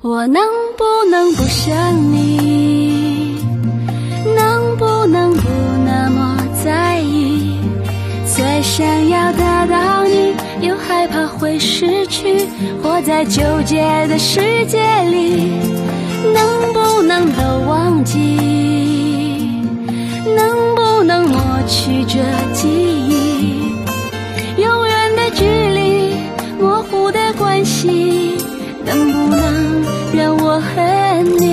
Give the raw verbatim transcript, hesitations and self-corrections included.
我能不能不想你？能不能不那么在意？最想要得到你，又害怕会失去，活在纠结的世界里。能不能都忘记？能不能抹去这记忆？永远的距离，模糊的关系，能不能让我恨你？